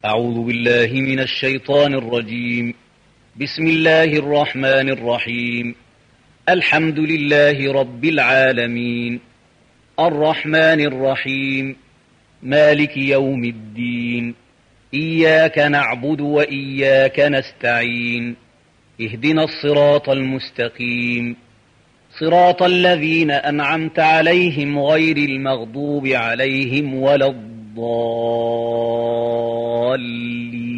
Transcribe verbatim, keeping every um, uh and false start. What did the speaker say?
أعوذ بالله من الشيطان الرجيم. بسم الله الرحمن الرحيم. الحمد لله رب العالمين، الرحمن الرحيم، مالك يوم الدين، إياك نعبد وإياك نستعين، اهدنا الصراط المستقيم، صراط الذين أنعمت عليهم غير المغضوب عليهم ولا الضالين.